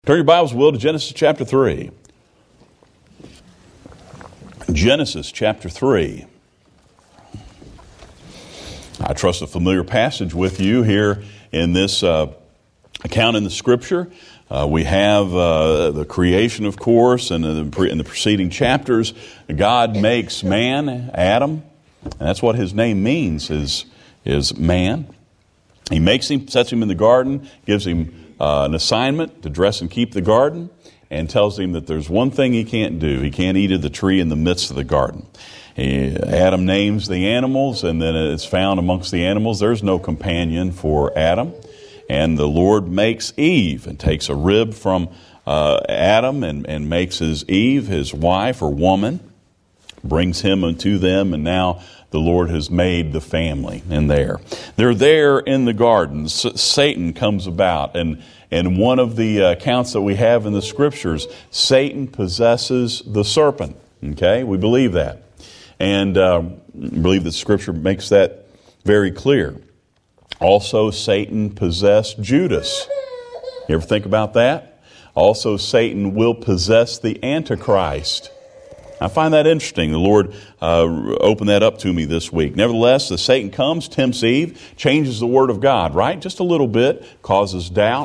Turn your Bibles, Will, to Genesis chapter 3. Genesis chapter 3. I trust a familiar passage with you here in this account in the Scripture. We have the creation, of course, and in the preceding chapters, God makes man, Adam, and that's what his name means, is man. He makes him, sets him in the garden, gives him an assignment to dress and keep the garden, and tells him that there's one thing he can't do. He can't eat of the tree in the midst of the garden. Adam names the animals, and then it's found amongst the animals there's no companion for Adam. And the Lord makes Eve and takes a rib from Adam and makes his Eve his wife or woman, brings him unto them, and now the Lord has made the family in there. They're there in the garden. Satan comes about, and one of the accounts that we have in the Scriptures, Satan possesses the serpent. Okay, we believe that. And believe that Scripture makes that very clear. Also, Satan possessed Judas. You ever think about that? Also, Satan will possess the Antichrist. I find that interesting. The Lord opened that up to me this week. Nevertheless, the Satan comes, tempts Eve, changes the Word of God, right? Just a little bit, causes doubt.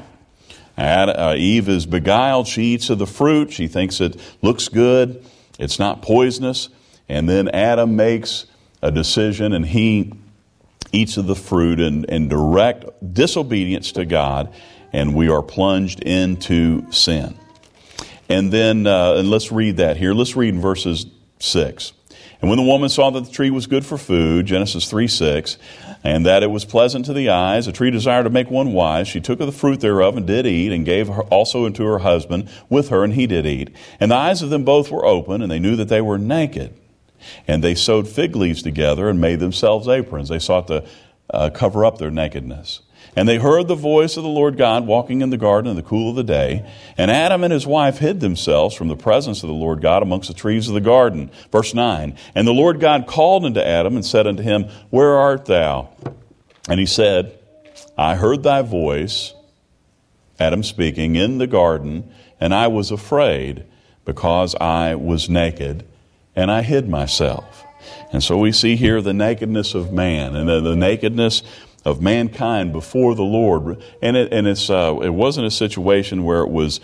Eve is beguiled. She eats of the fruit. She thinks it looks good. It's not poisonous. And then Adam makes a decision, and he eats of the fruit in direct disobedience to God, and we are plunged into sin. And then, and let's read that here. Let's read in verses 6. And when the woman saw that the tree was good for food, Genesis 3:6, and that it was pleasant to the eyes, a tree desired to make one wise, she took of the fruit thereof and did eat, and gave her also unto her husband with her, and he did eat. And the eyes of them both were open, and they knew that they were naked. And they sewed fig leaves together and made themselves aprons. They sought to cover up their nakedness. And they heard the voice of the Lord God walking in the garden in the cool of the day. And Adam and his wife hid themselves from the presence of the Lord God amongst the trees of the garden. Verse 9, and the Lord God called unto Adam and said unto him, Where art thou? And he said, I heard thy voice, Adam speaking, in the garden, and I was afraid because I was naked, and I hid myself. And so we see here the nakedness of man and the nakedness of mankind before the Lord. And it wasn't a situation where it was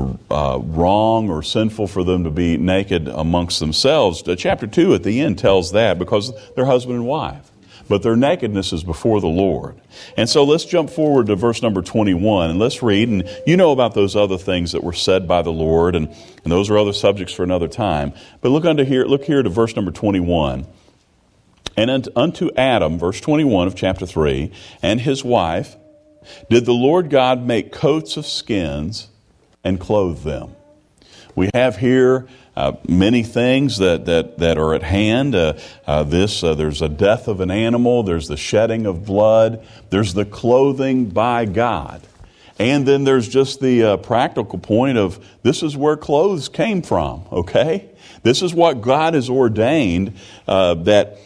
wrong or sinful for them to be naked amongst themselves. Chapter 2 at the end tells that because they're husband and wife. But their nakedness is before the Lord. And so let's jump forward to verse number 21 and let's read. And you know about those other things that were said by the Lord, and those are other subjects for another time. But look here to verse number 21. And unto Adam, verse 21 of chapter 3, and his wife, did the Lord God make coats of skins and clothe them. We have here many things that are at hand. There's a death of an animal. There's the shedding of blood. There's the clothing by God. And then there's just the practical point of this is where clothes came from, okay? This is what God has ordained that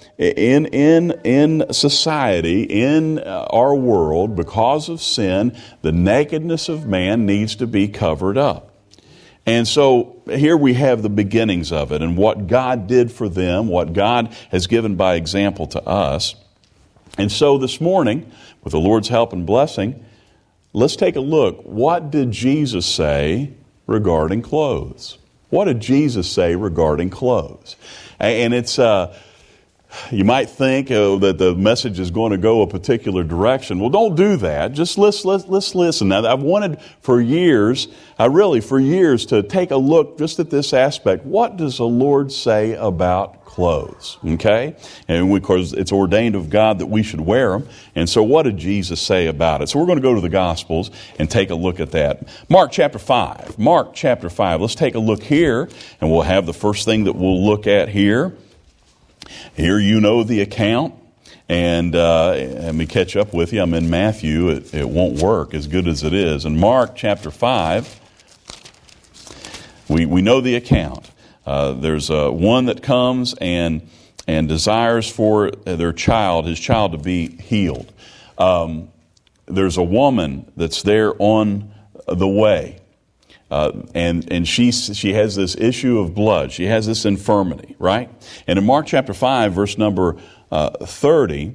in society, in our world, because of sin, the nakedness of man needs to be covered up. And so here we have the beginnings of it and what God did for them, what God has given by example to us. And so this morning, with the Lord's help and blessing, let's take a look. What did Jesus say regarding clothes? What did Jesus say regarding clothes? And it's you might think that the message is going to go a particular direction. Well, don't do that. Just let's listen. Now, I've wanted for years to take a look just at this aspect. What does the Lord say about clothes? Okay? And because it's ordained of God that we should wear them. And so what did Jesus say about it? So we're going to go to the Gospels and take a look at that. Mark chapter 5. Let's take a look here, and we'll have the first thing that we'll look at here. Here you know the account, and let me catch up with you. I'm in Matthew. It won't work as good as it is. In Mark chapter 5, we know the account. There's one that comes and desires for his child to be healed. There's a woman that's there on the way. And she has this issue of blood. She has this infirmity, right? And in Mark chapter 5, verse number 30,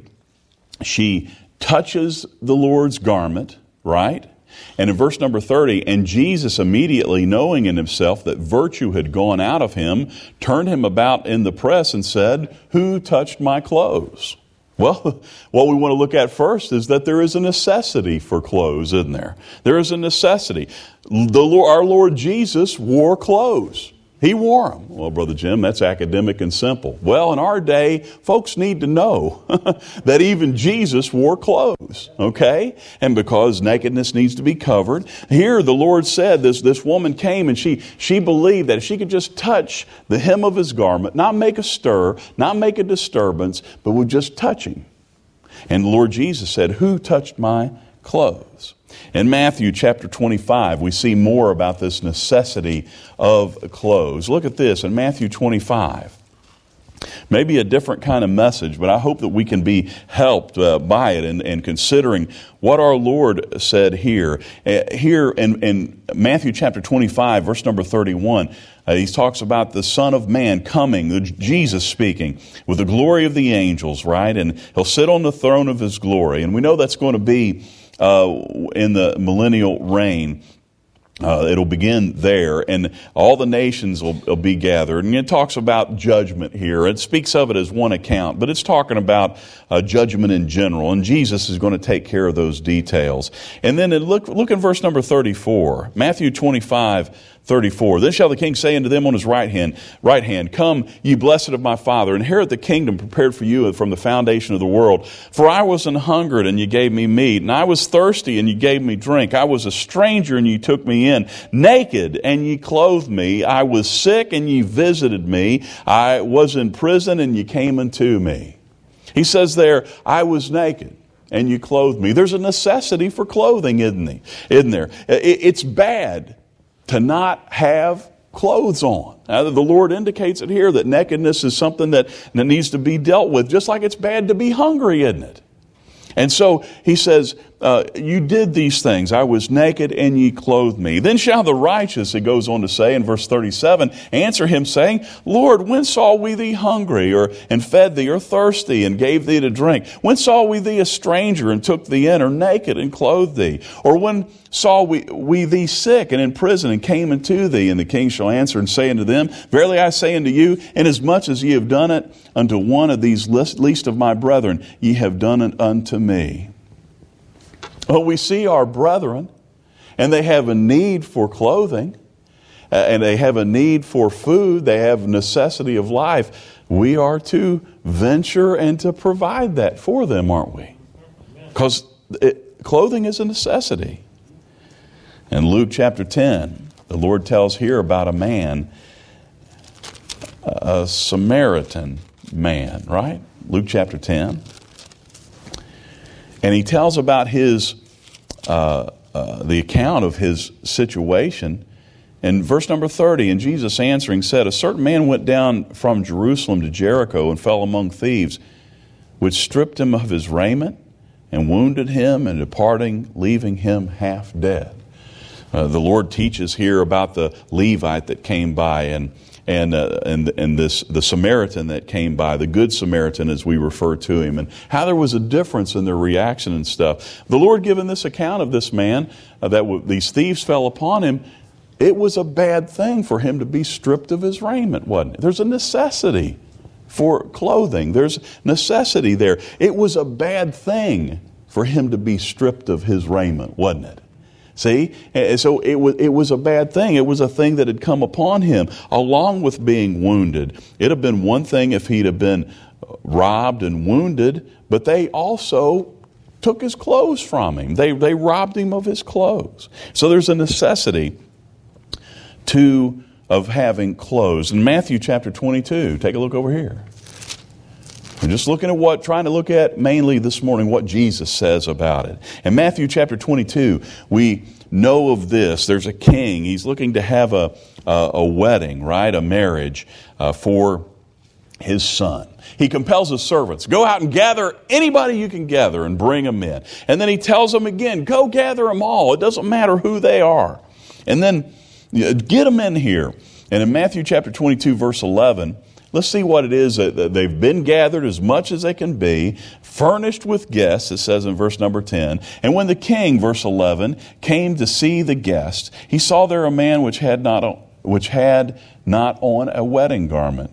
she touches the Lord's garment, right? And in verse number 30, and Jesus immediately, knowing in himself that virtue had gone out of him, turned him about in the press and said, "Who touched my clothes?" Well, what we want to look at first is that there is a necessity for clothes, isn't there? There is a necessity. Our Lord Jesus wore clothes. He wore them. Well, Brother Jim, that's academic and simple. Well, in our day, folks need to know that even Jesus wore clothes, okay? And because nakedness needs to be covered, here the Lord said this woman came and she believed that if she could just touch the hem of his garment, not make a stir, not make a disturbance, but would just touch him. And the Lord Jesus said, "Who touched my clothes?" In Matthew chapter 25, we see more about this necessity of clothes. Look at this in Matthew 25. Maybe a different kind of message, but I hope that we can be helped by it and considering what our Lord said here. Here in Matthew chapter 25, verse number 31, he talks about the Son of Man coming, Jesus speaking, with the glory of the angels, right? And he'll sit on the throne of his glory. And we know that's going to be in the millennial reign. It'll begin there, and all the nations will be gathered. And it talks about judgment here. It speaks of it as one account, but it's talking about judgment in general. And Jesus is going to take care of those details. And then look in verse number 34, Matthew 25:34. Then shall the king say unto them on his right hand, "Come, ye blessed of my Father, inherit the kingdom prepared for you from the foundation of the world. For I was an hungered, and ye gave me meat, and I was thirsty, and ye gave me drink. I was a stranger, and ye took me in, naked, and ye clothed me. I was sick, and ye visited me. I was in prison, and ye came unto me." He says there, I was naked, and you clothed me. There's a necessity for clothing, isn't there? It's bad to not have clothes on. Now, the Lord indicates it here that nakedness is something that needs to be dealt with, just like it's bad to be hungry, isn't it? And so he says, you did these things. I was naked and ye clothed me. Then shall the righteous, it goes on to say in verse 37, answer him saying, Lord, when saw we thee hungry and fed thee, or thirsty and gave thee to drink? When saw we thee a stranger and took thee in, or naked and clothed thee? Or when saw we thee sick and in prison and came unto thee? And the king shall answer and say unto them, Verily I say unto you, inasmuch as ye have done it unto one of these least of my brethren, ye have done it unto me. Well, we see our brethren, and they have a need for clothing, and they have a need for food. They have necessity of life. We are to venture and to provide that for them, aren't we? Because clothing is a necessity. In Luke chapter 10, the Lord tells here about a man, a Samaritan man, right? Luke chapter 10. And he tells about his, the account of his situation. In verse number 30, and Jesus answering said, A certain man went down from Jerusalem to Jericho and fell among thieves, which stripped him of his raiment and wounded him, and departing, leaving him half dead. The Lord teaches here about the Levite that came by, and the Samaritan that came by, the Good Samaritan as we refer to him, and how there was a difference in their reaction and stuff. The Lord given this account of this man, that these thieves fell upon him, it was a bad thing for him to be stripped of his raiment, wasn't it? There's a necessity for clothing. There's necessity there. It was a bad thing for him to be stripped of his raiment, wasn't it? See? So it was a bad thing. It was a thing that had come upon him, along with being wounded. It'd have been one thing if he'd have been robbed and wounded, but they also took his clothes from him. They robbed him of his clothes. So there's a necessity of having clothes. In Matthew chapter 22, take a look over here. We're just trying to look at mainly this morning what Jesus says about it. In Matthew chapter 22, we know of this. There's a king. He's looking to have a wedding, right? A marriage for his son. He compels his servants, go out and gather anybody you can gather and bring them in. And then he tells them again, go gather them all. It doesn't matter who they are. And then Get them in here. And in Matthew chapter 22, verse 11, let's see what it is that they've been gathered as much as they can be, furnished with guests, it says in verse number 10. And when the king, verse 11, came to see the guests, he saw there a man which had not on a wedding garment.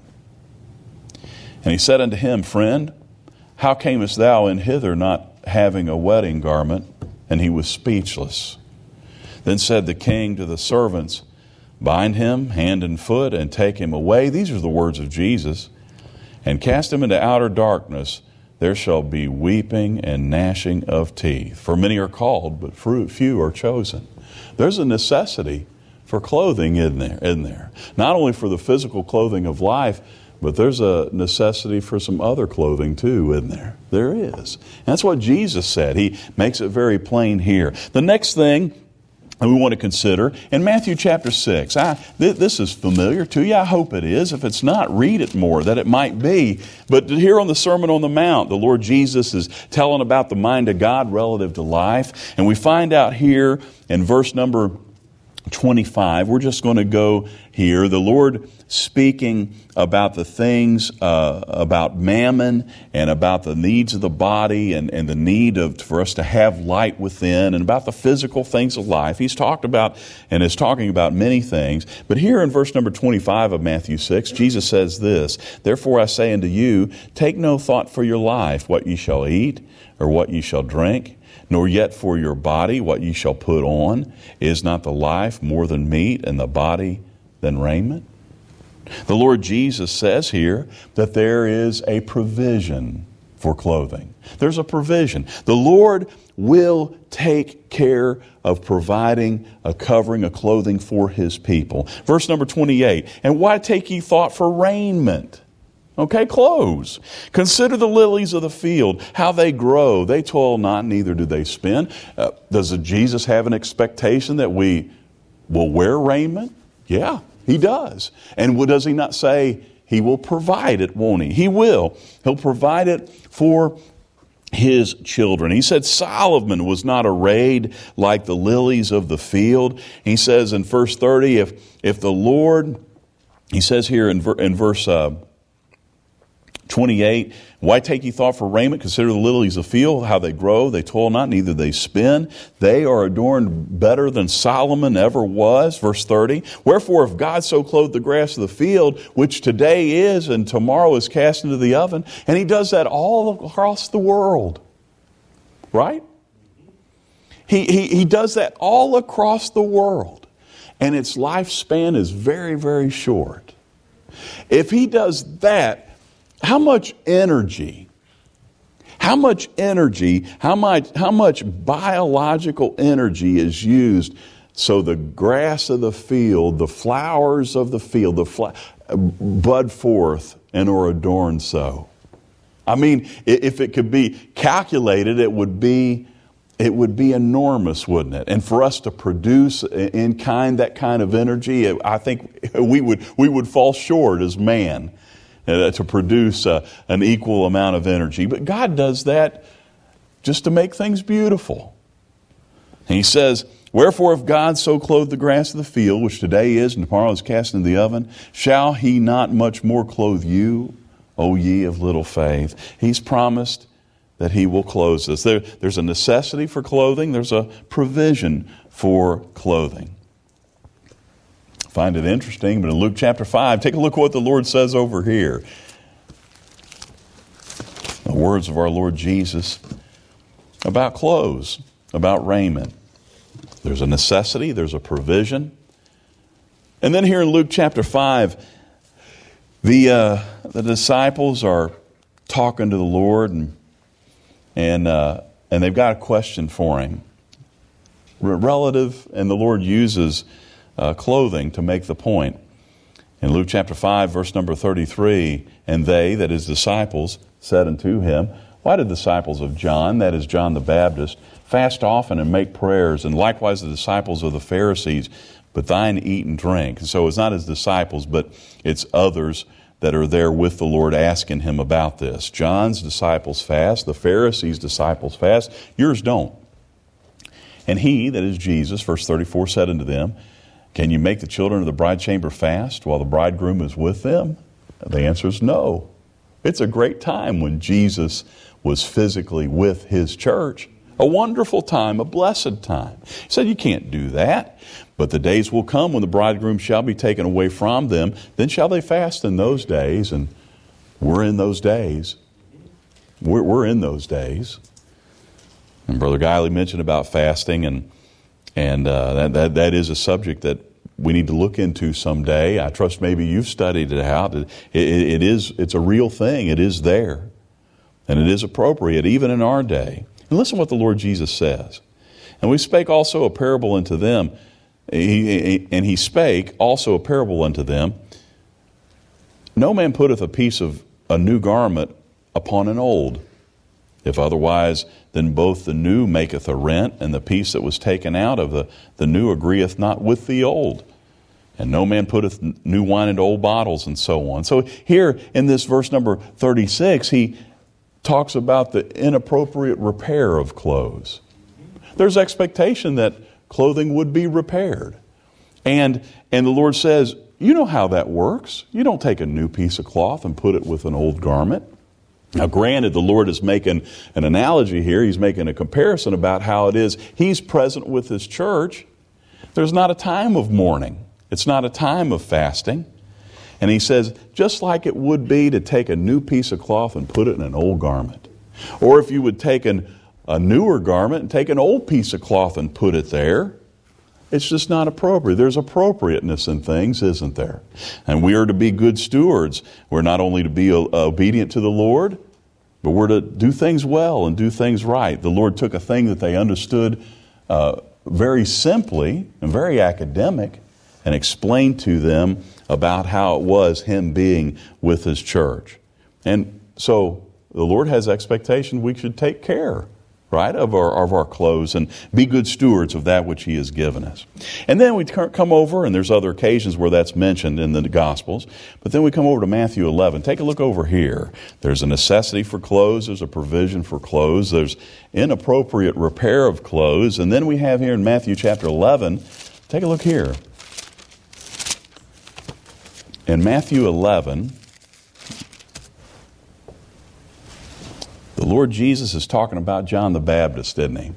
And he said unto him, Friend, how camest thou in hither not having a wedding garment? And he was speechless. Then said the king to the servants, Bind him hand and foot, and take him away. These are the words of Jesus. And cast him into outer darkness. There shall be weeping and gnashing of teeth. For many are called, but few are chosen. There's a necessity for clothing in there. Not only for the physical clothing of life, but there's a necessity for some other clothing too in there. There is. And that's what Jesus said. He makes it very plain here. The next thing we want to consider in Matthew chapter 6. This is familiar to you. I hope it is. If it's not, read it more, that it might be. But here on the Sermon on the Mount, the Lord Jesus is telling about the mind of God relative to life. And we find out here in verse number 25, we're just going to go here. The Lord speaking about the things about mammon and about the needs of the body and the need for us to have light within and about the physical things of life. He's talked about and is talking about many things. But here in verse number 25 of Matthew 6, Jesus says this, Therefore I say unto you, take no thought for your life, what ye shall eat or what ye shall drink, nor yet for your body what ye shall put on. Is not the life more than meat, and the body than raiment? The Lord Jesus says here that there is a provision for clothing. There's a provision. The Lord will take care of providing a covering, a clothing for His people. Verse number 28, And why take ye thought for raiment? Okay, clothes. Consider the lilies of the field, how they grow. They toil not, neither do they spin. Does Jesus have an expectation that we will wear raiment? Yeah, He does. And does He not say He will provide it, won't He? He will. He'll provide it for His children. He said Solomon was not arrayed like the lilies of the field. He says in verse 30, if the Lord, he says here in verse 28, Why take ye thought for raiment? Consider the lilies of the field, how they grow. They toil not, neither they spin. They are adorned better than Solomon ever was. Verse 30, Wherefore if God so clothed the grass of the field, which today is and tomorrow is cast into the oven, and He does that all across the world. Right? He does that all across the world. And its lifespan is very, very short. If He does that, how much biological energy is used so the grass of the field, the flowers of the field, bud forth and are adorned so? I mean, if it could be calculated, it would be enormous, wouldn't it? And for us to produce in kind that kind of energy, I think we would fall short as man. To produce an equal amount of energy. But God does that just to make things beautiful. And He says, Wherefore if God so clothed the grass of the field, which today is and tomorrow is cast into the oven, shall He not much more clothe you, O ye of little faith? He's promised that He will clothe us. There's a necessity for clothing. There's a provision for clothing. Find it interesting, but in Luke chapter 5, take a look at what the Lord says over here. The words of our Lord Jesus about clothes, about raiment. There's a necessity, there's a provision. And then here in Luke chapter 5, the disciples are talking to the Lord and they've got a question for Him. Relative, and the Lord uses clothing to make the point. In Luke chapter 5, verse number 33, And they, that is disciples, said unto Him, Why did the disciples of John, that is John the Baptist, fast often and make prayers, and likewise the disciples of the Pharisees, but thine eat and drink? And so it's not His disciples, but it's others that are there with the Lord asking Him about this. John's disciples fast, the Pharisees' disciples fast, yours don't. And He, that is Jesus, verse 34, said unto them, Can you make the children of the bride chamber fast while the bridegroom is with them? The answer is no. It's a great time when Jesus was physically with his church. A wonderful time, a blessed time. He said you can't do that. But the days will come when the bridegroom shall be taken away from them. Then shall they fast in those days. And we're in those days. We're in those days. And Brother Guiley mentioned about fasting, and that is a subject that we need to look into someday. I trust maybe you've studied it out. It's a real thing. It is there. And it is appropriate even in our day. And listen what the Lord Jesus says. And we spake also a parable unto them. He spake also a parable unto them. No man putteth a piece of a new garment upon an old. If otherwise, then both the new maketh a rent, and the piece that was taken out of the new agreeth not with the old. And no man putteth new wine into old bottles, and so on. So here in this verse number 36, he talks about the inappropriate repair of clothes. There's expectation that clothing would be repaired. And the Lord says, you know how that works. You don't take a new piece of cloth and put it with an old garment. Now, granted, the Lord is making an analogy here. He's making a comparison about how it is. He's present with His church. There's not a time of mourning. It's not a time of fasting. And He says, just like it would be to take a new piece of cloth and put it in an old garment. Or if you would take a newer garment and take an old piece of cloth and put it there, it's just not appropriate. There's appropriateness in things, isn't there? And we are to be good stewards. We're not only to be obedient to the Lord, but we're to do things well and do things right. The Lord took a thing that they understood very simply and very academic and explained to them about how it was Him being with His church. And so the Lord has expectation we should take care, right, of our clothes and be good stewards of that which He has given us. And then we come over, and there's other occasions where that's mentioned in the Gospels, but then we come over to Matthew 11. Take a look over here. There's a necessity for clothes. There's a provision for clothes. There's inappropriate repair of clothes. And then we have here in Matthew chapter 11, take a look here. In Matthew 11, the Lord Jesus is talking about John the Baptist, isn't He?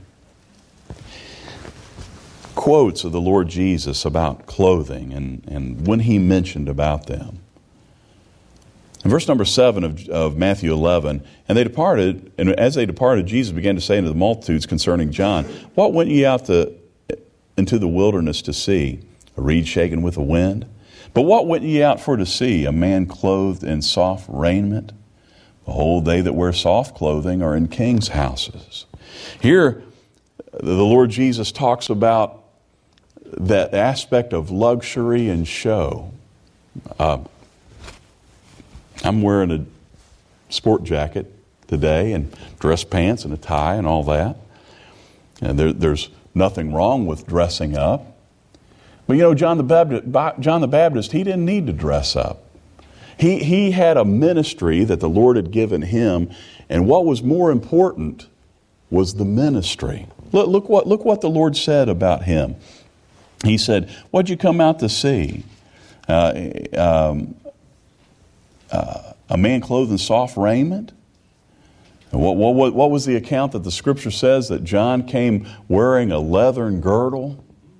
Quotes of the Lord Jesus about clothing and when He mentioned about them. In verse number 7 of Matthew 11, and they departed, and as they departed, Jesus began to say unto the multitudes concerning John, what went ye out into the wilderness to see? A reed shaken with the wind? But what went ye out for to see? A man clothed in soft raiment? Behold, they that wear soft clothing are in kings' houses. Here, the Lord Jesus talks about that aspect of luxury and show. I'm wearing a sport jacket today and dress pants and a tie and all that. And there's nothing wrong with dressing up. But you know, John the Baptist, he didn't need to dress up. He had a ministry that the Lord had given him, and what was more important was the ministry. Look what the Lord said about him. He said, "What'd you come out to see? A man clothed in soft raiment?" And what was the account that the Scripture says that John came wearing a leathern girdle?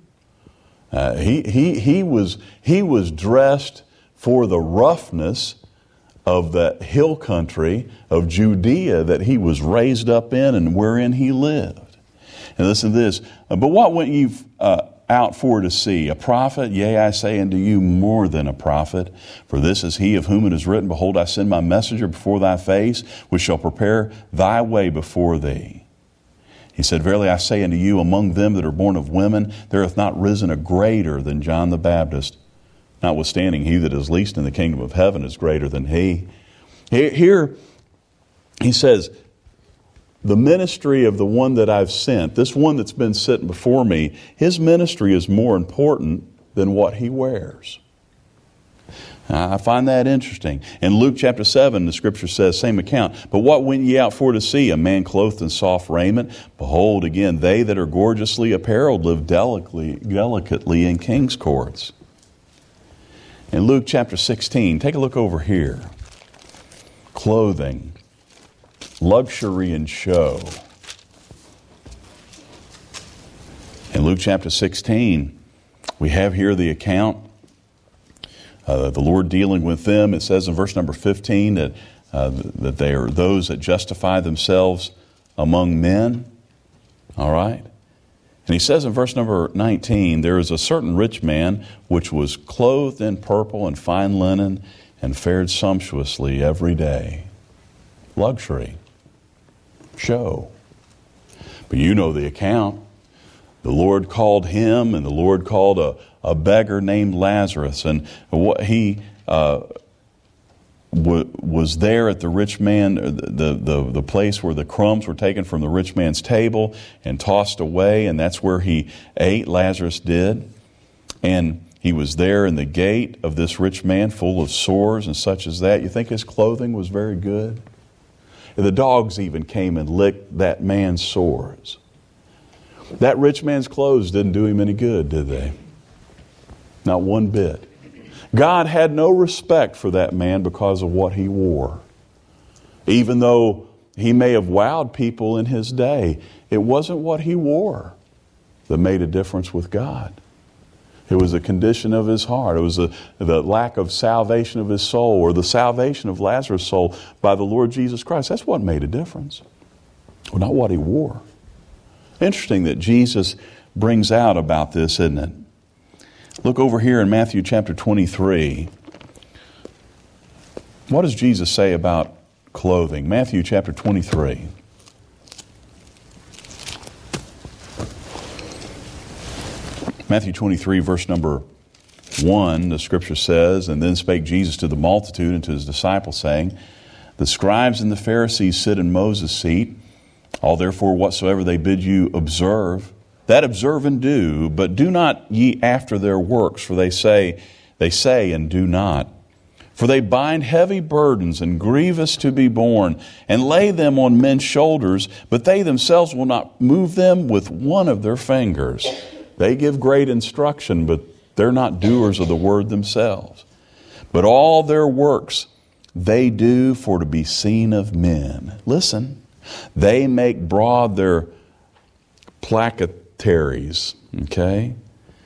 He was dressed for the roughness of the hill country of Judea that he was raised up in and wherein he lived. And listen to this. But what went ye out for to see? A prophet? Yea, I say unto you, more than a prophet. For this is he of whom it is written, Behold, I send my messenger before thy face, which shall prepare thy way before thee. He said, Verily I say unto you, among them that are born of women, there hath not risen a greater than John the Baptist. Notwithstanding, he that is least in the kingdom of heaven is greater than he. Here, he says, the ministry of the one that I've sent, this one that's been sitting before me, his ministry is more important than what he wears. I find that interesting. In Luke chapter 7, the scripture says, same account. But what went ye out for to see? A man clothed in soft raiment? Behold, again, they that are gorgeously apparelled live delicately in king's courts. In Luke chapter 16, take a look over here. Clothing, luxury and show. In Luke chapter 16, we have here the account, the Lord dealing with them. It says in verse number 15 that they are those that justify themselves among men. All right? And he says in verse number 19, there is a certain rich man which was clothed in purple and fine linen and fared sumptuously every day. Luxury. Show. But you know the account. The Lord called him, and the Lord called a beggar named Lazarus. And what he was there at the rich man, the place where the crumbs were taken from the rich man's table and tossed away, and that's where he ate, Lazarus did. And he was there in the gate of this rich man, full of sores and such as that. You think his clothing was very good? The dogs even came and licked that man's sores. That rich man's clothes didn't do him any good, did they? Not one bit. God had no respect for that man because of what he wore. Even though he may have wowed people in his day, it wasn't what he wore that made a difference with God. It was the condition of his heart. It was the lack of salvation of his soul, or the salvation of Lazarus' soul by the Lord Jesus Christ. That's what made a difference. Well, not what he wore. Interesting that Jesus brings out about this, isn't it? Look over here in Matthew chapter 23. What does Jesus say about clothing? Matthew chapter 23. Matthew 23, verse number 1, the scripture says, And then spake Jesus to the multitude and to his disciples, saying, The scribes and the Pharisees sit in Moses' seat. All therefore whatsoever they bid you observe, that observe and do, but do not ye after their works, for they say and do not. For they bind heavy burdens and grievous to be borne, and lay them on men's shoulders, but they themselves will not move them with one of their fingers. They give great instruction, but they're not doers of the word themselves. But all their works they do for to be seen of men. Listen. They make broad their placataries, okay?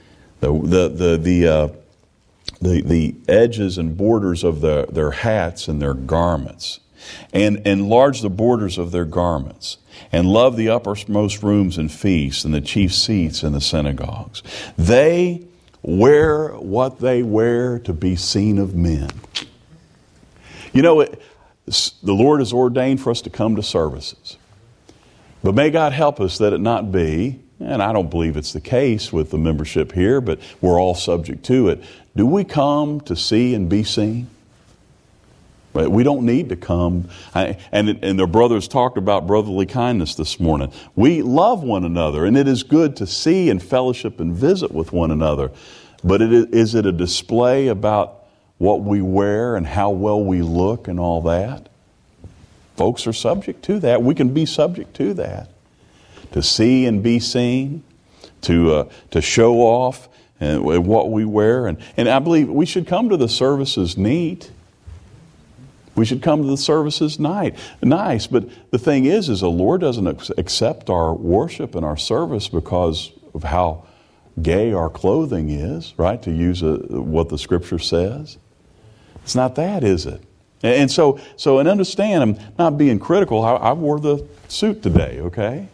The edges and borders of their hats and their garments, and enlarge the borders of their garments, and love the uppermost rooms and feasts and the chief seats in the synagogues. They wear what they wear to be seen of men. You know, the Lord has ordained for us to come to services. But may God help us that it not be, and I don't believe it's the case with the membership here, but we're all subject to it. Do we come to see and be seen? But we don't need to come. And their brothers talked about brotherly kindness this morning. We love one another, and it is good to see and fellowship and visit with one another. But is it a display about what we wear and how well we look and all that? Folks are subject to that. We can be subject to that. To see and be seen, to show off and what we wear. And I believe we should come to the services neat. We should come to the services nice. But the thing is the Lord doesn't accept our worship and our service because of how gay our clothing is, right? To use what the Scripture says. It's not that, is it? And so understand, I'm not being critical. I wore the suit today, okay?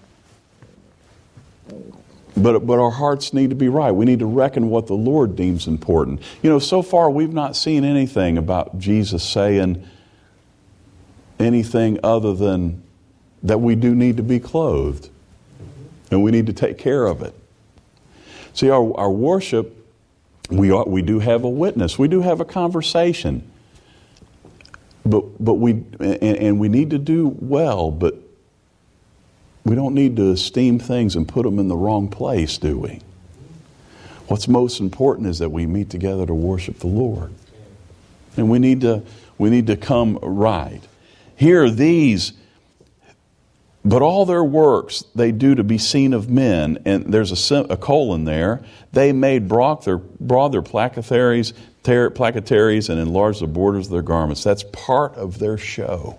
But our hearts need to be right. We need to reckon what the Lord deems important. You know, so far we've not seen anything about Jesus saying anything other than that we do need to be clothed. And we need to take care of it. See, our worship, we do have a witness. We do have a conversation. But we need to do well, but we don't need to esteem things and put them in the wrong place, do we? What's most important is that we meet together to worship the Lord. And we need to come right. Here these, but all their works they do to be seen of men, and there's a colon there. They made broad their placateries and enlarged the borders of their garments. That's part of their show.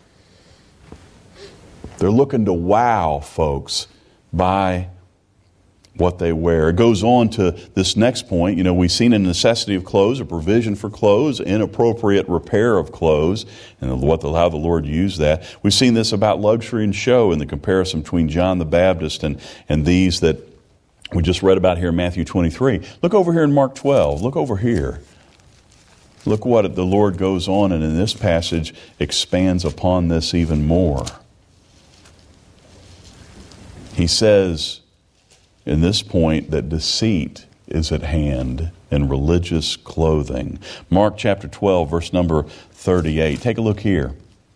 They're looking to wow folks by what they wear. It goes on to this next point. We've seen a necessity of clothes, a provision for clothes, inappropriate repair of clothes, and how the Lord used that. We've seen this about luxury and show in the comparison between John the Baptist and these that we just read about here in Matthew 23. Look over here in Mark 12. Look over here. Look what the Lord goes on and in this passage expands upon this even more. He says in this point that deceit is at hand in religious clothing. Mark chapter 12, verse number 38. Take a look here.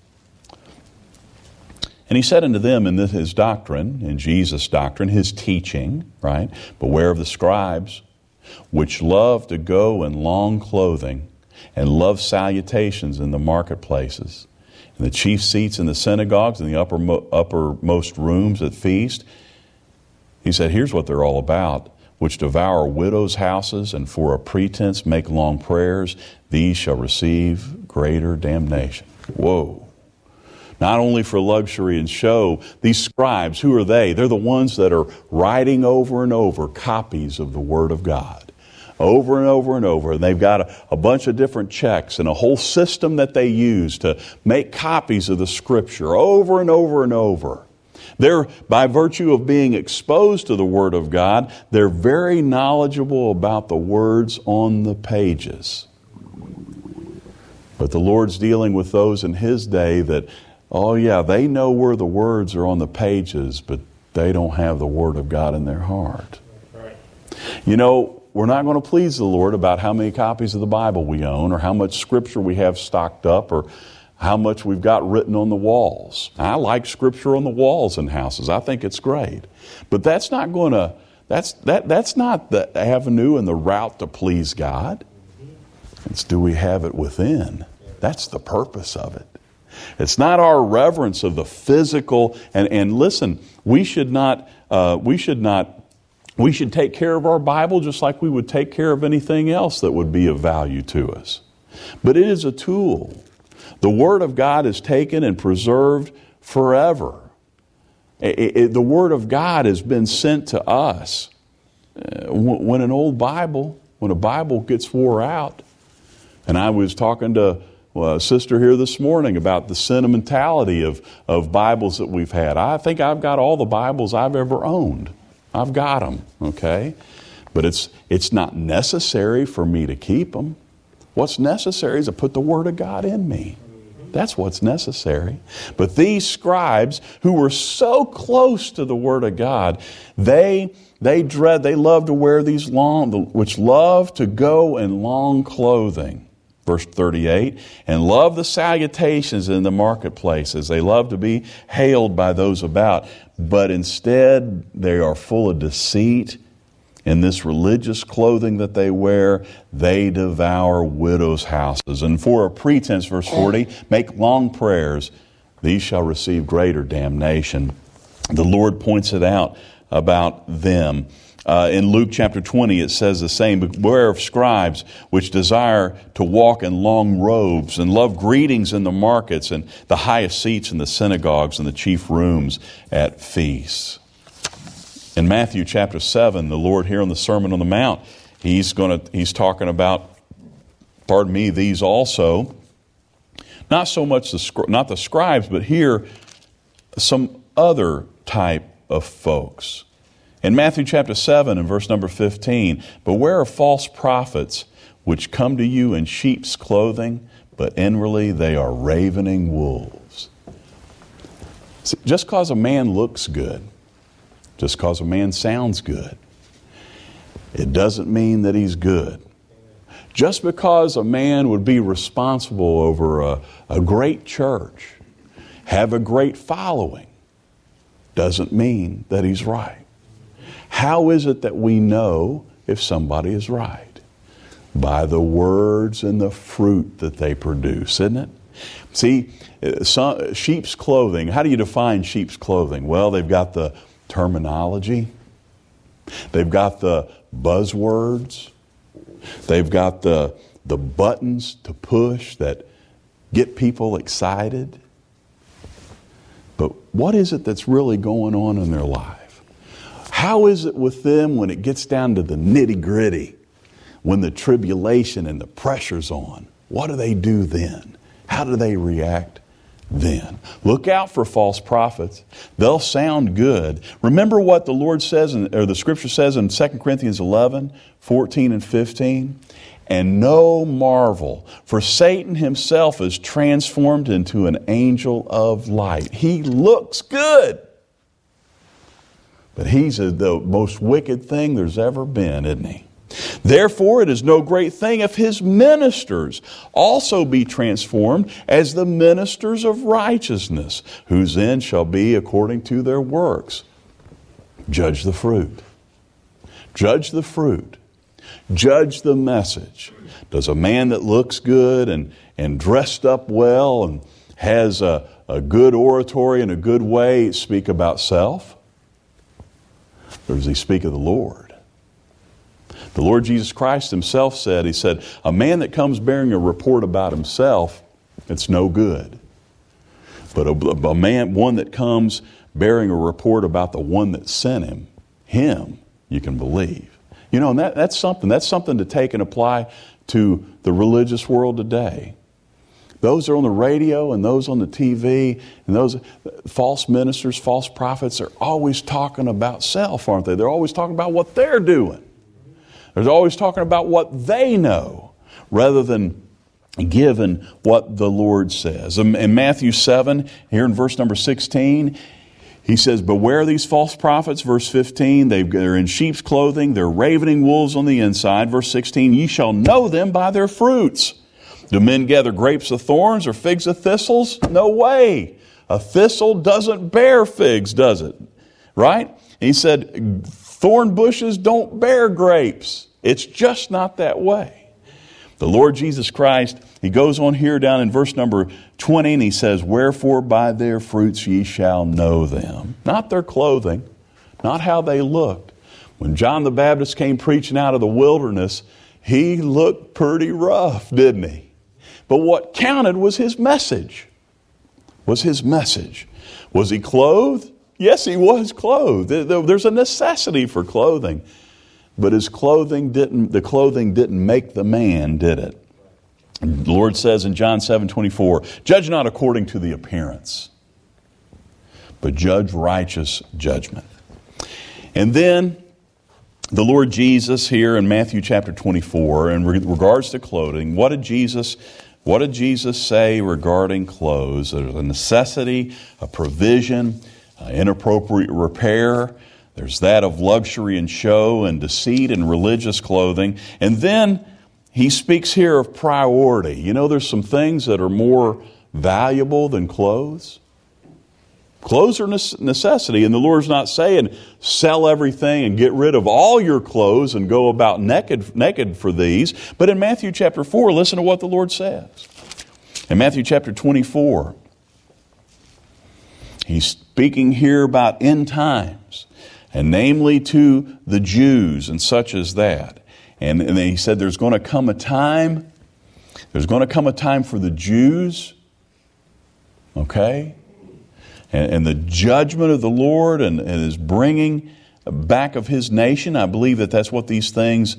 And he said unto them in his doctrine, in Jesus' doctrine, his teaching, right? Beware of the scribes, which love to go in long clothing and love salutations in the marketplaces, and the chief seats in the synagogues and the uppermost rooms at feast. He said, here's what they're all about, which devour widows' houses and for a pretense make long prayers. These shall receive greater damnation. Whoa. Not only for luxury and show, these scribes, who are they? They're the ones that are writing over and over copies of the Word of God. Over and over and over. And they've got a bunch of different checks and a whole system that they use to make copies of the Scripture over and over and over. They're, by virtue of being exposed to the Word of God, they're very knowledgeable about the words on the pages. But the Lord's dealing with those in His day that, oh yeah, they know where the words are on the pages, but they don't have the Word of God in their heart. Right. We're not going to please the Lord about how many copies of the Bible we own or how much Scripture we have stocked up or how much we've got written on the walls. I like Scripture on the walls in houses. I think it's great. But that's not that's not the avenue and the route to please God. It's do we have it within? That's the purpose of it. It's not our reverence of the physical. And listen, we should take care of our Bible just like we would take care of anything else that would be of value to us. But it is a tool. The Word of God is taken and preserved forever. The Word of God has been sent to us. When a Bible gets wore out, and I was talking to a sister here this morning about the sentimentality of Bibles that we've had. I think I've got all the Bibles I've ever owned. I've got them, okay? But it's not necessary for me to keep them. What's necessary is to put the Word of God in me. That's what's necessary. But these scribes who were so close to the Word of God, they love to wear these which love to go in long clothing. Verse 38, and love the salutations in the marketplaces. They love to be hailed by those about. But instead, they are full of deceit. In this religious clothing that they wear, they devour widows' houses. And for a pretense, verse 40, make long prayers. These shall receive greater damnation. The Lord points it out about them. In Luke chapter 20, it says the same. Beware of scribes, which desire to walk in long robes and love greetings in the markets and the highest seats in the synagogues and the chief rooms at feasts. In Matthew chapter 7, the Lord here on the Sermon on the Mount, He's talking about, these also. Not so much not the scribes, but here some other type of folks. In Matthew chapter 7 and verse number 15, beware of false prophets which come to you in sheep's clothing, but inwardly they are ravening wolves. See, just because a man looks good, just because a man sounds good, it doesn't mean that he's good. Just because a man would be responsible over a great church, have a great following, doesn't mean that he's right. How is it that we know if somebody is right? By the words and the fruit that they produce, isn't it? See, sheep's clothing, how do you define sheep's clothing? Well, they've got the terminology. They've got the buzzwords. They've got the buttons to push that get people excited. But what is it that's really going on in their life? How is it with them when it gets down to the nitty-gritty? When the tribulation and the pressure's on, what do they do then? How do they react then? Look out for false prophets. They'll sound good. Remember what the Lord says, or the Scripture says in 2 Corinthians 11, 14 and 15? And no marvel, for Satan himself is transformed into an angel of light. He looks good. But he's the most wicked thing there's ever been, isn't he? Therefore, it is no great thing if his ministers also be transformed as the ministers of righteousness, whose end shall be according to their works. Judge the fruit. Judge the fruit. Judge the message. Does a man that looks good and dressed up well and has a good oratory and a good way speak about self? Or does he speak of the Lord? The Lord Jesus Christ himself said, he said, a man that comes bearing a report about himself, it's no good. But one that comes bearing a report about the one that sent him you can believe. You know, and that's something to take and apply to the religious world today. Those are on the radio and those on the TV and those false ministers, false prophets are always talking about self, aren't they? They're always talking about what they're doing. They're always talking about what they know rather than giving what the Lord says. In Matthew 7, here in verse number 16, he says, beware these false prophets. Verse 15, they're in sheep's clothing. They're ravening wolves on the inside. Verse 16, ye shall know them by their fruits. Do men gather grapes of thorns or figs of thistles? No way. A thistle doesn't bear figs, does it? Right? And he said, thorn bushes don't bear grapes. It's just not that way. The Lord Jesus Christ, he goes on here down in verse number 20 and he says, wherefore by their fruits ye shall know them. Not their clothing, not how they looked. When John the Baptist came preaching out of the wilderness, he looked pretty rough, didn't he? But what counted was his message. Was he clothed? Yes, he was clothed. There's a necessity for clothing. But the clothing didn't make the man, did it? The Lord says in John 7:24, judge not according to the appearance, but judge righteous judgment. And then the Lord Jesus here in Matthew chapter 24, in regards to clothing, what did Jesus say regarding clothes? There's a necessity, a provision, inappropriate repair. There's that of luxury and show and deceit and religious clothing. And then he speaks here of priority. You know, there's some things that are more valuable than clothes. Clothes are necessity, and the Lord's not saying sell everything and get rid of all your clothes and go about naked for these. But in Matthew chapter 4, listen to what the Lord says. In Matthew chapter 24, he's speaking here about end times, and namely to the Jews and such as that. And he said there's going to come a time for the Jews, okay? And the judgment of the Lord and his bringing back of his nation. I believe that's what these things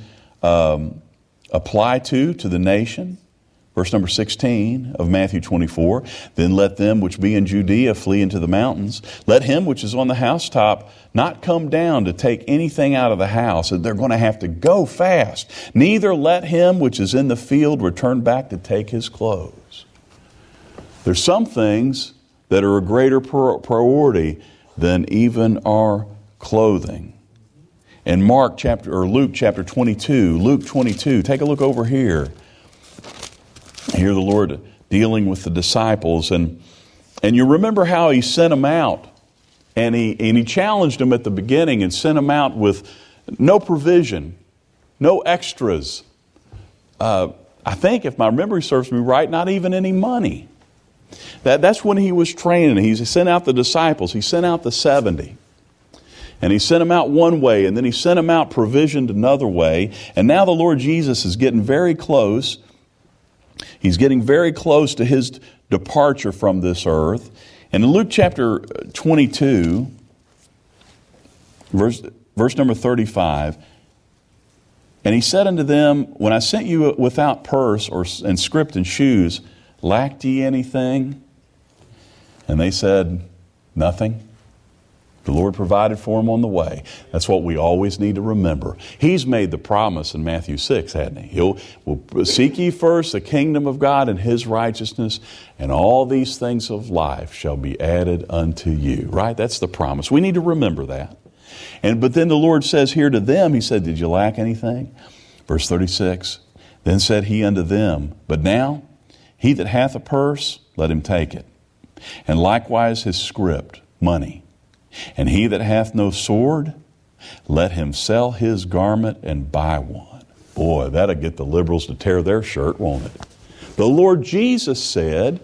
apply to the nation. Verse number 16 of Matthew 24. Then let them which be in Judea flee into the mountains. Let him which is on the housetop not come down to take anything out of the house. They're going to have to go fast. Neither let him which is in the field return back to take his clothes. There's some things that are a greater priority than even our clothing. In Luke chapter 22, take a look over here. Here the Lord dealing with the disciples, and you remember how he sent them out, and he challenged them at the beginning and sent them out with no provision, no extras. I think, if my memory serves me right, not even any money. That's when he was training. He sent out the disciples. He sent out the 70. And he sent them out one way, and then he sent them out provisioned another way. And now the Lord Jesus is getting very close. He's getting very close to his departure from this earth. And in Luke chapter 22, verse number 35, and he said unto them, when I sent you without purse and scrip and shoes, lacked ye anything? And they said, nothing. The Lord provided for them on the way. That's what we always need to remember. He's made the promise in Matthew 6, hadn't he? We'll seek ye first the kingdom of God and his righteousness, and all these things of life shall be added unto you. Right? That's the promise. We need to remember that. But then the Lord says here to them, he said, did you lack anything? Verse 36, then said he unto them, but now he that hath a purse, let him take it, and likewise his scrip, money. And he that hath no sword, let him sell his garment and buy one. Boy, that'll get the liberals to tear their shirt, won't it? The Lord Jesus said,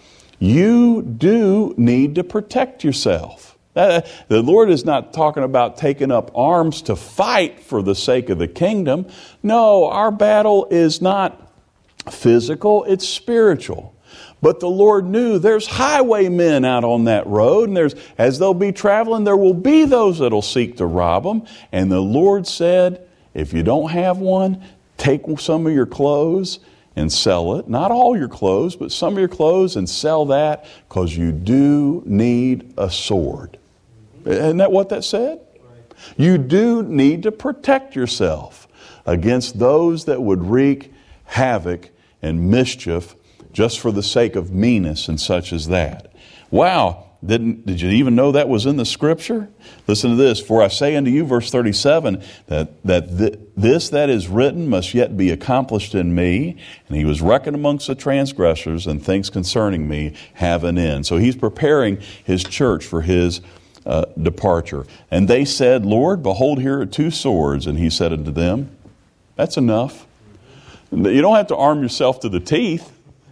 you do need to protect yourself. The Lord is not talking about taking up arms to fight for the sake of the kingdom. No, our battle is not physical, it's spiritual. But the Lord knew there's highwaymen out on that road, and as they'll be traveling, there will be those that'll seek to rob them. And the Lord said, if you don't have one, take some of your clothes and sell it. Not all your clothes, but some of your clothes, and sell that, because you do need a sword. Isn't that what that said? You do need to protect yourself against those that would wreak havoc and mischief just for the sake of meanness and such as that. Wow, did you even know that was in the Scripture? Listen to this. For I say unto you, verse 37, that this that is written must yet be accomplished in me. And he was reckoned amongst the transgressors, and things concerning me have an end. So he's preparing his church for his departure. And they said, Lord, behold, here are 2 swords. And he said unto them, that's enough. You don't have to arm yourself to the teeth.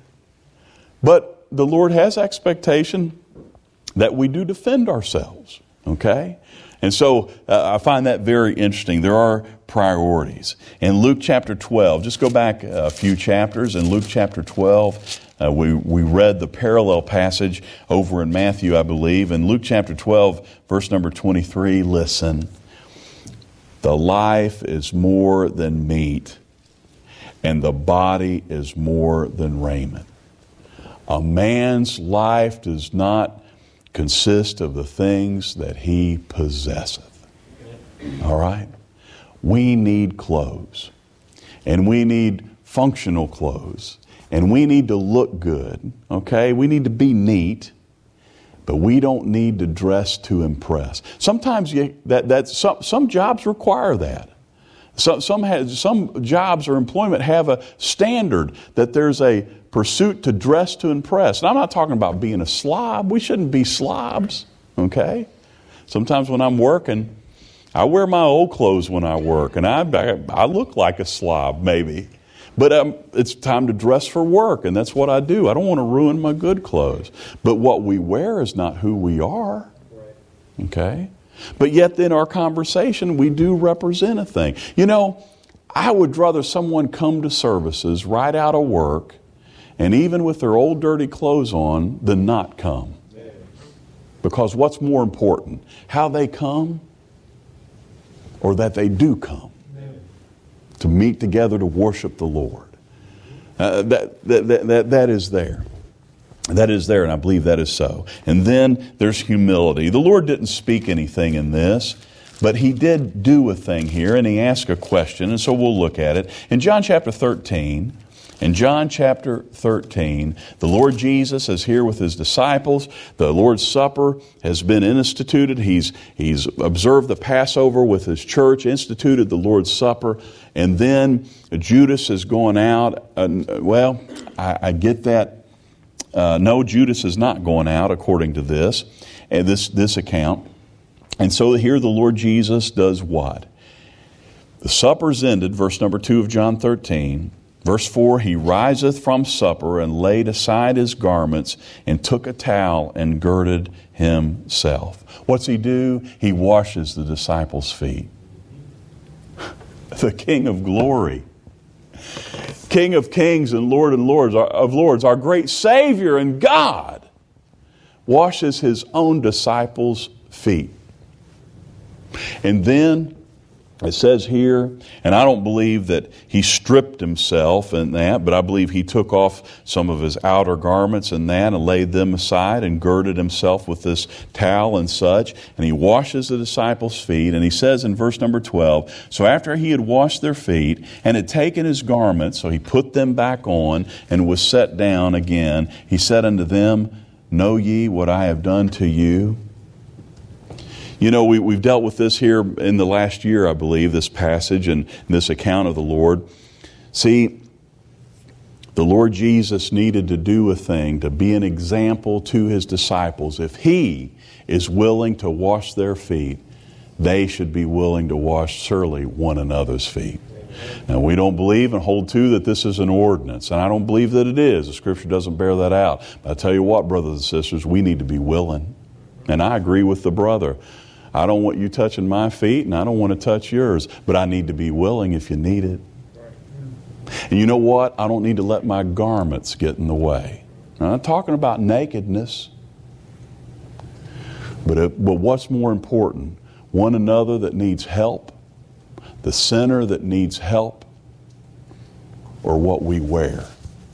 But the Lord has expectation that we do defend ourselves, okay? And so I find that very interesting. There are priorities. In Luke chapter 12, just go back a few chapters. In Luke chapter 12, we read the parallel passage over in Matthew, I believe. In Luke chapter 12, verse number 23, listen. The life is more than meat, and the body is more than raiment. A man's life does not consist of the things that he possesseth. All right? We need clothes. And we need functional clothes. And we need to look good. Okay? We need to be neat. But we don't need to dress to impress. Sometimes some jobs require that. Some jobs or employment have a standard that there's a pursuit to dress to impress. And I'm not talking about being a slob. We shouldn't be slobs, okay? Sometimes when I'm working, I wear my old clothes when I work, and I look like a slob maybe. But it's time to dress for work, and that's what I do. I don't want to ruin my good clothes. But what we wear is not who we are, okay? But yet in our conversation, we do represent a thing. You know, I would rather someone come to services right out of work, and even with their old dirty clothes on, than not come. Because what's more important? How they come, or that they do come to meet together to worship the Lord. That is there. That is there, and I believe that is so. And then there's humility. The Lord didn't speak anything in this, but He did do a thing here, and He asked a question, and so we'll look at it. In John chapter 13, the Lord Jesus is here with His disciples. The Lord's Supper has been instituted. He's observed the Passover with His church, instituted the Lord's Supper, and then Judas is going out. I get that. No, Judas is not going out according to this account. And so here the Lord Jesus does what? The supper's ended, verse number 2 of John 13. Verse 4, he riseth from supper and laid aside his garments and took a towel and girded himself. What's he do? He washes the disciples' feet. The King of glory, King of kings and Lord of lords, our great Savior and God, washes his own disciples' feet. And then it says here, and I don't believe that he stripped himself in that, but I believe he took off some of his outer garments and that and laid them aside and girded himself with this towel and such. And he washes the disciples' feet. And he says in verse number 12, so after he had washed their feet and had taken his garments, so he put them back on and was set down again, he said unto them, know ye what I have done to you? You know, we've dealt with this here in the last year, I believe, this passage and this account of the Lord. See, the Lord Jesus needed to do a thing to be an example to his disciples. If he is willing to wash their feet, they should be willing to wash surely one another's feet. Now, we don't believe and hold to that this is an ordinance, and I don't believe that it is. The Scripture doesn't bear that out. But I tell you what, brothers and sisters, we need to be willing. And I agree with the brother. I don't want you touching my feet, and I don't want to touch yours, but I need to be willing if you need it. And you know what? I don't need to let my garments get in the way. I'm not talking about nakedness, but what's more important? One another that needs help, the sinner that needs help, or what we wear,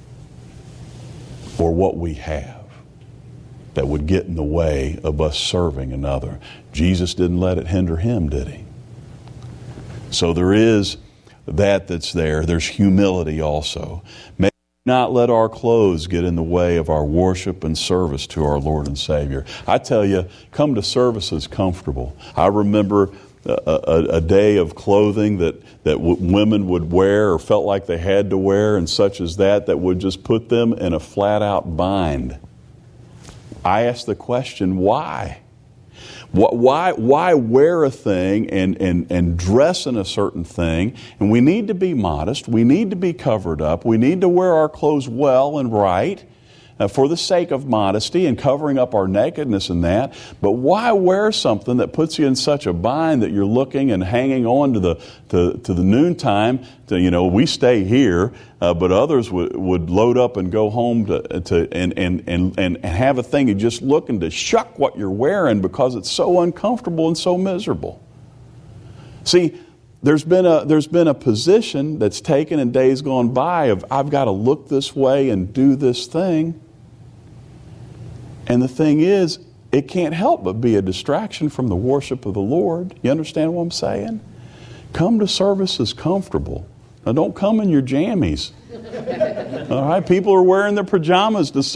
or what we have that would get in the way of us serving another. Jesus didn't let it hinder him, did he? So there is that's there. There's humility also. May we not let our clothes get in the way of our worship and service to our Lord and Savior. I tell you, come to service is comfortable. I remember a day of clothing that women would wear or felt like they had to wear and such as that would just put them in a flat-out bind. I ask the question, why? Why wear a thing and dress in a certain thing? And we need to be modest. We need to be covered up. We need to wear our clothes well and right for the sake of modesty and covering up our nakedness and that. But why wear something that puts you in such a bind that you're looking and hanging on to the noontime? We stay here, but others would load up and go home and have a thing and just looking to shuck what you're wearing because it's so uncomfortable and so miserable. See, there's been a position that's taken in days gone by of I've got to look this way and do this thing. And the thing is, it can't help but be a distraction from the worship of the Lord. You understand what I'm saying? Come to service as comfortable. Now, don't come in your jammies. All right, people are wearing their pajamas to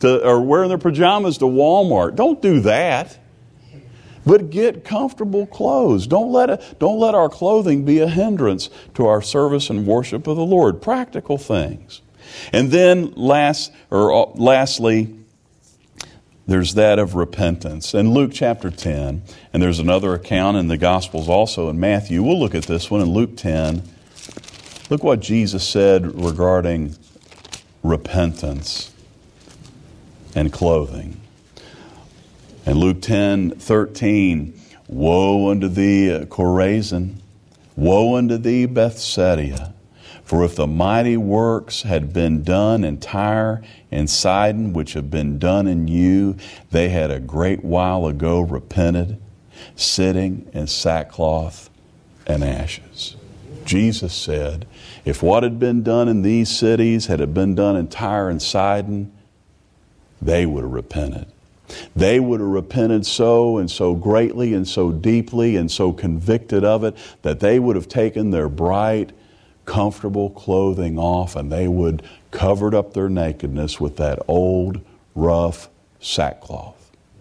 Walmart. Don't do that. But get comfortable clothes. Don't let our clothing be a hindrance to our service and worship of the Lord. Practical things. And then lastly, there's that of repentance. In Luke chapter 10, and there's another account in the Gospels also in Matthew. We'll look at this one in Luke 10. Look what Jesus said regarding repentance and clothing. In Luke 10:13, woe unto thee, Chorazin! Woe unto thee, Bethsaida! For if the mighty works had been done in Tyre and Sidon, which have been done in you, they had a great while ago repented, sitting in sackcloth and ashes. Jesus said, if what had been done in these cities had been done in Tyre and Sidon, they would have repented. They would have repented so and so greatly and so deeply and so convicted of it that they would have taken their bright, comfortable clothing off and they would covered up their nakedness with that old, rough sackcloth.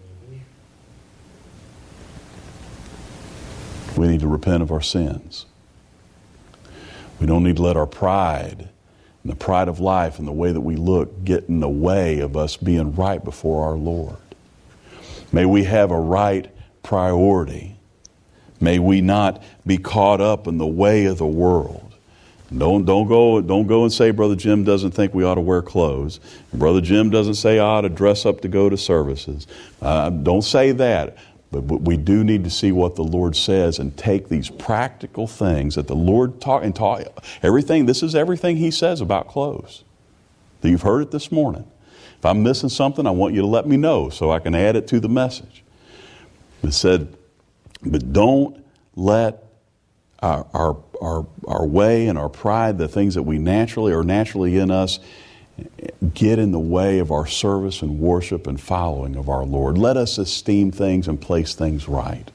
We need to repent of our sins. We don't need to let our pride and the pride of life and the way that we look get in the way of us being right before our Lord. May we have a right priority. May we not be caught up in the way of the world. Don't go and say Brother Jim doesn't think we ought to wear clothes. Brother Jim doesn't say I ought to dress up to go to services. Don't say that. But we do need to see what the Lord says and take these practical things that the Lord taught. Everything. This is everything He says about clothes. You've heard it this morning. If I'm missing something, I want you to let me know so I can add it to the message. It said, but don't let our way and our pride, the things that we naturally are naturally in us, get in the way of our service and worship and following of our Lord. Let us esteem things and place things right.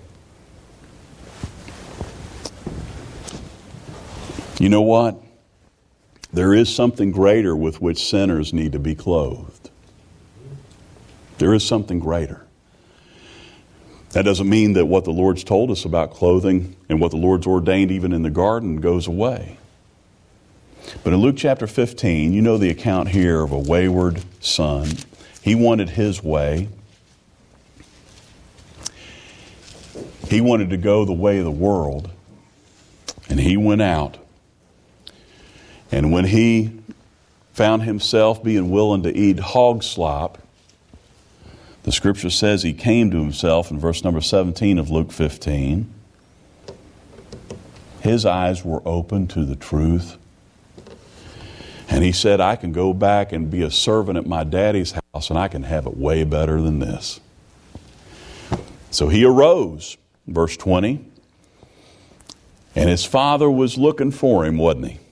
You know what? There is something greater with which sinners need to be clothed. There is something greater. That doesn't mean that what the Lord's told us about clothing and what the Lord's ordained even in the garden goes away. But in Luke chapter 15, you know the account here of a wayward son. He wanted his way. He wanted to go the way of the world. And he went out. And when he found himself being willing to eat hog slop, the Scripture says he came to himself in verse number 17 of Luke 15. His eyes were open to the truth. And he said, I can go back and be a servant at my daddy's house and I can have it way better than this. So he arose, verse 20, and his father was looking for him, wasn't he?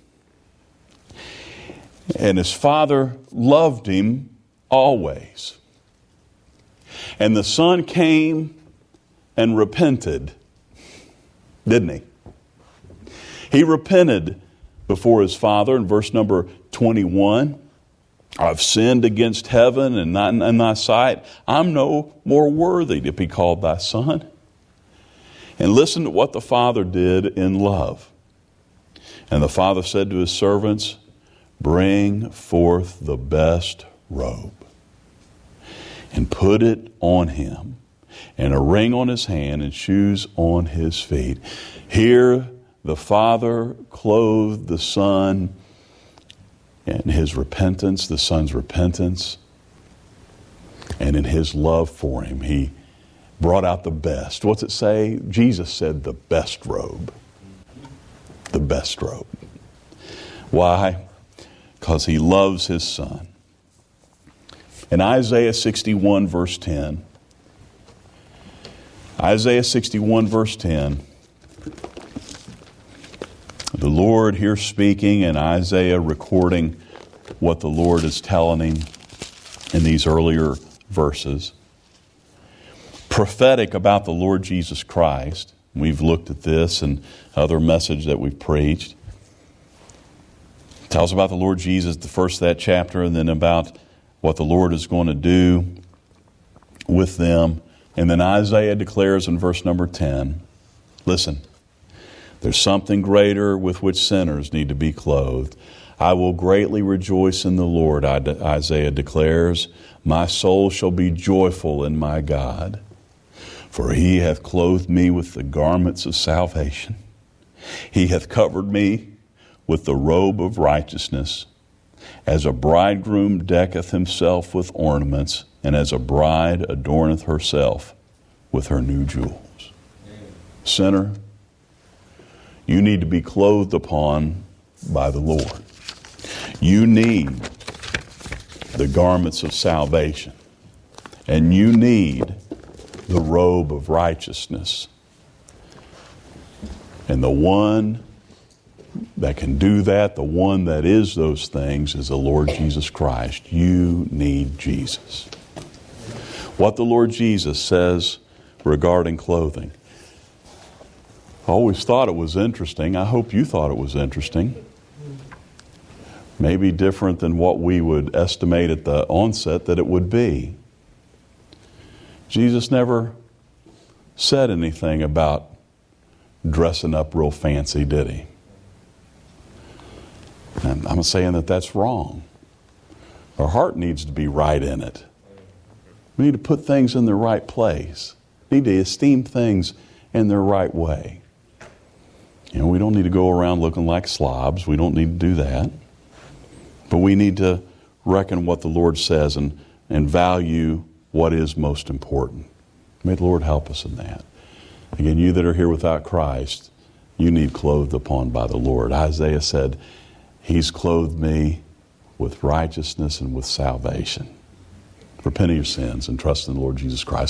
And his father loved him always. And the son came and repented, didn't he? He repented before his father in verse number 21. I've sinned against heaven and not in thy sight. I'm no more worthy to be called thy son. And listen to what the father did in love. And the father said to his servants, bring forth the best robe and put it on him, and a ring on his hand and shoes on his feet. Here the father clothed the son in his repentance, the son's repentance, and in his love for him, he brought out the best. What's it say? Jesus said the best robe. The best robe. Why? Because he loves his son. In Isaiah 61 verse 10, Isaiah 61 verse 10, the Lord here speaking and Isaiah recording what the Lord is telling him in these earlier verses. Prophetic about the Lord Jesus Christ. We've looked at this and other message that we've preached. It tells about the Lord Jesus, the first of that chapter, and then about what the Lord is going to do with them. And then Isaiah declares in verse number 10, listen, there's something greater with which sinners need to be clothed. I will greatly rejoice in the Lord, Isaiah declares. My soul shall be joyful in my God, for he hath clothed me with the garments of salvation. He hath covered me with the robe of righteousness, as a bridegroom decketh himself with ornaments, and as a bride adorneth herself with her new jewels. Sinner, you need to be clothed upon by the Lord. You need the garments of salvation, and you need the robe of righteousness. And the one that can do that, the one that is those things, is the Lord Jesus Christ. You need Jesus. What the Lord Jesus says regarding clothing. I always thought it was interesting. I hope you thought it was interesting. Maybe different than what we would estimate at the onset that it would be. Jesus never said anything about dressing up real fancy, did he? And I'm saying that that's wrong. Our heart needs to be right in it. We need to put things in their right place. We need to esteem things in their right way. We don't need to go around looking like slobs. We don't need to do that. But we need to reckon what the Lord says and value what is most important. May the Lord help us in that. Again, you that are here without Christ, you need clothed upon by the Lord. Isaiah said, He's clothed me with righteousness and with salvation. Repent of your sins and trust in the Lord Jesus Christ.